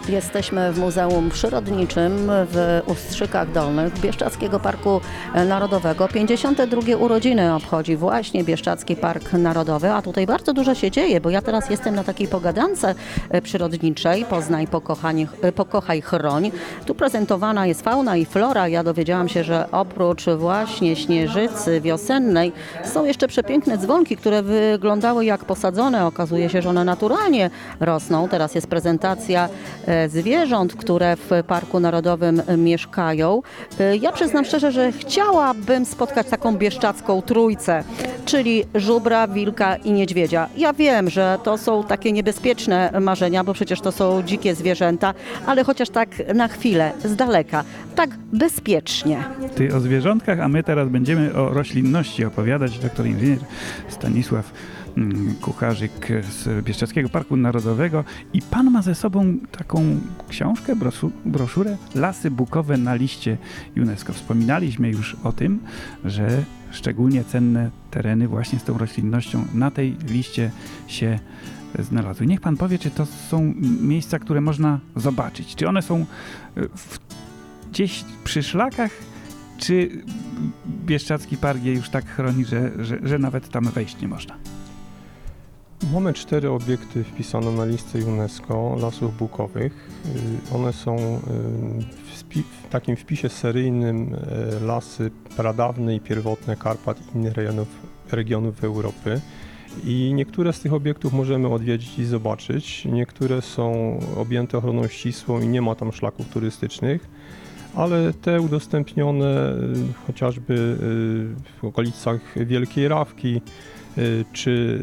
Jesteśmy w Muzeum Przyrodniczym w Ustrzykach Dolnych Bieszczadzkiego Parku Narodowego. 52. urodziny obchodzi właśnie Bieszczadzki Park Narodowy, a tutaj bardzo dużo się dzieje, bo ja teraz jestem na takiej pogadance przyrodniczej Poznaj, pokochaj, chroń. Tu prezentowana jest fauna i flora. Ja dowiedziałam się, że oprócz właśnie śnieżycy wiosennej są jeszcze przepiękne dzwonki, które wyglądały jak posadzone. Okazuje się, że one naturalnie rosną. Teraz jest prezentacja zwierząt, które w Parku Narodowym mieszkają. Ja przyznam szczerze, że chciałabym spotkać taką bieszczadzką trójcę, czyli żubra, wilka i niedźwiedzia. Ja wiem, że to są takie niebezpieczne marzenia, bo przecież to są dzikie zwierzęta, ale chociaż tak na chwilę, z daleka, tak bezpiecznie. Ty o zwierzątkach, a my teraz będziemy o roślinności opowiadać. Doktor inżynier Stanisław Kucharzyk z Bieszczadzkiego Parku Narodowego i pan ma ze sobą taką książkę, broszurę Lasy bukowe na liście UNESCO. Wspominaliśmy już o tym, że szczególnie cenne tereny właśnie z tą roślinnością na tej liście się znalazły. Niech pan powie, czy to są miejsca, które można zobaczyć. Czy one są gdzieś przy szlakach, czy Bieszczadzki Park je już tak chroni, że nawet tam wejść nie można? Mamy 4 obiekty wpisane na listę UNESCO lasów bukowych. One są w takim wpisie seryjnym lasy pradawne i pierwotne Karpat i innych regionów Europy. I niektóre z tych obiektów możemy odwiedzić i zobaczyć. Niektóre są objęte ochroną ścisłą i nie ma tam szlaków turystycznych, ale te udostępnione chociażby w okolicach Wielkiej Rawki czy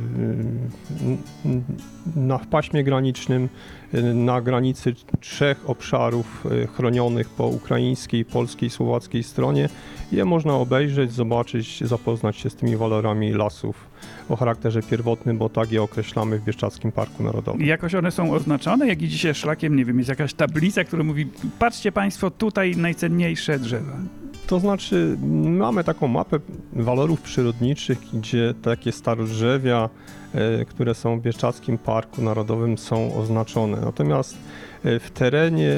w paśmie granicznym na granicy 3 obszarów chronionych po ukraińskiej, polskiej, słowackiej stronie. Je można obejrzeć, zobaczyć, zapoznać się z tymi walorami lasów o charakterze pierwotnym, bo tak je określamy w Bieszczadzkim Parku Narodowym. I jakoś one są oznaczone? Jak idziecie szlakiem, nie wiem, jest jakaś tablica, która mówi, patrzcie państwo, tutaj najcenniejsze drzewa. To znaczy, mamy taką mapę walorów przyrodniczych, gdzie takie starodrzewia, które są w Bieszczadzkim Parku Narodowym, są oznaczone. Natomiast w terenie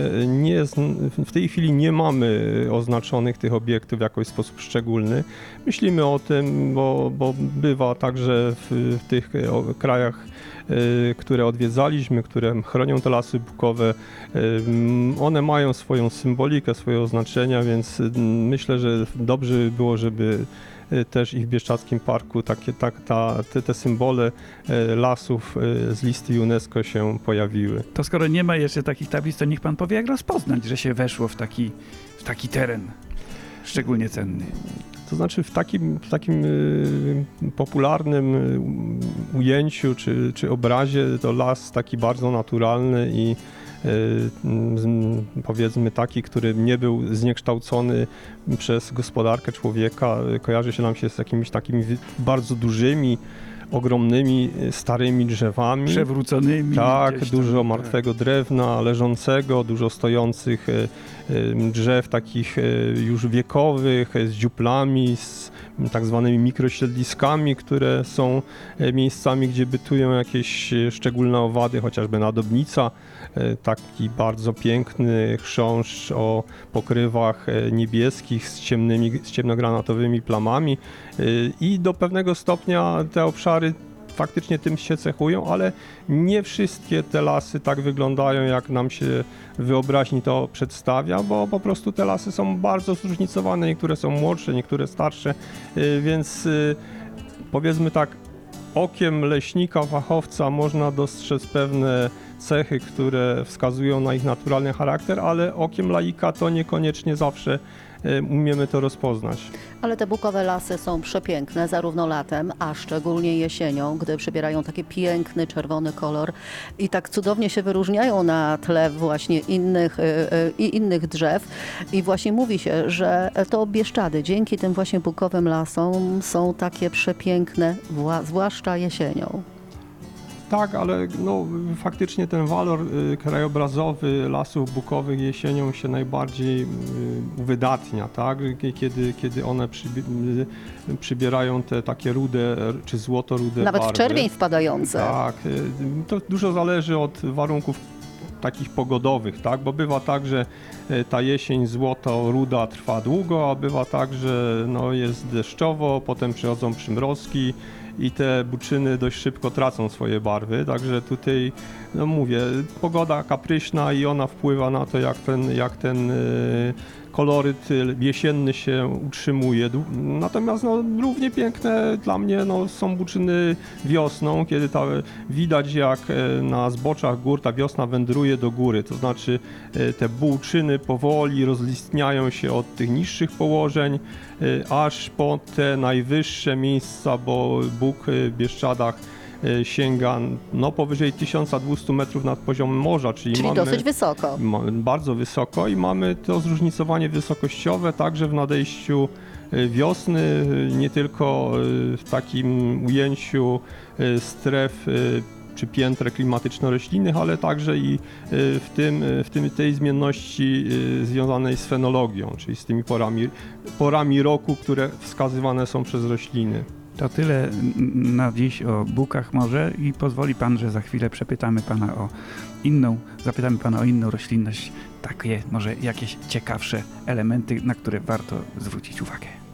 w tej chwili nie mamy oznaczonych tych obiektów w jakiś sposób szczególny. Myślimy o tym, bo bywa także w tych krajach, które odwiedzaliśmy, które chronią te lasy bukowe, one mają swoją symbolikę, swoje oznaczenia, więc myślę, że dobrze by było, żeby też i w Bieszczadzkim Parku te symbole lasów z listy UNESCO się pojawiły. To skoro nie ma jeszcze takich tablic, to niech pan powie, jak rozpoznać, że się weszło w taki teren szczególnie cenny. To znaczy w takim popularnym ujęciu czy obrazie to las taki bardzo naturalny i powiedzmy taki, który nie był zniekształcony przez gospodarkę człowieka, kojarzy się nam z jakimiś takimi bardzo dużymi, ogromnymi, starymi drzewami. Przewróconymi. Tak, dużo martwego drewna leżącego, dużo stojących drzew takich już wiekowych, z dziuplami, z tak zwanymi mikrosiedliskami, które są miejscami, gdzie bytują jakieś szczególne owady, chociażby nadobnica, taki bardzo piękny chrząszcz o pokrywach niebieskich z ciemnogranatowymi plamami i do pewnego stopnia te obszary faktycznie tym się cechują, ale nie wszystkie te lasy tak wyglądają, jak nam się w wyobraźni to przedstawia, bo po prostu te lasy są bardzo zróżnicowane, niektóre są młodsze, niektóre starsze, więc powiedzmy tak, okiem leśnika, fachowca można dostrzec pewne cechy, które wskazują na ich naturalny charakter, ale okiem laika to niekoniecznie zawsze umiemy to rozpoznać. Ale te bukowe lasy są przepiękne zarówno latem, a szczególnie jesienią, gdy przybierają taki piękny czerwony kolor i tak cudownie się wyróżniają na tle właśnie innych drzew. I właśnie mówi się, że to Bieszczady dzięki tym właśnie bukowym lasom są takie przepiękne, zwłaszcza jesienią. Tak, ale faktycznie ten walor krajobrazowy lasów bukowych jesienią się najbardziej uwydatnia, tak? Kiedy one przybierają te takie rude czy złoto-rude nawet barwy. w czerwień wpadające. Tak, to dużo zależy od warunków takich pogodowych, tak? Bo bywa tak, że ta jesień złoto-ruda trwa długo, a bywa tak, że no, jest deszczowo, potem przychodzą przymrozki i te buczyny dość szybko tracą swoje barwy, także tutaj, no mówię, pogoda kapryśna i ona wpływa na to, jak ten koloryt jesienny się utrzymuje. Natomiast no, równie piękne dla mnie no, są buczyny wiosną, kiedy widać jak na zboczach gór ta wiosna wędruje do góry, to znaczy te buczyny powoli rozlistniają się od tych niższych położeń aż po te najwyższe miejsca, bo Bóg w Bieszczadach sięga no, powyżej 1200 metrów nad poziomem morza, czyli mamy dosyć wysoko. Bardzo wysoko i mamy to zróżnicowanie wysokościowe także w nadejściu wiosny, nie tylko w takim ujęciu stref czy pięter klimatyczno-roślinnych, ale także i tej zmienności związanej z fenologią, czyli z tymi porami roku, które wskazywane są przez rośliny. To tyle na dziś o bukach może i pozwoli pan, że za chwilę zapytamy pana o inną roślinność, takie może jakieś ciekawsze elementy, na które warto zwrócić uwagę.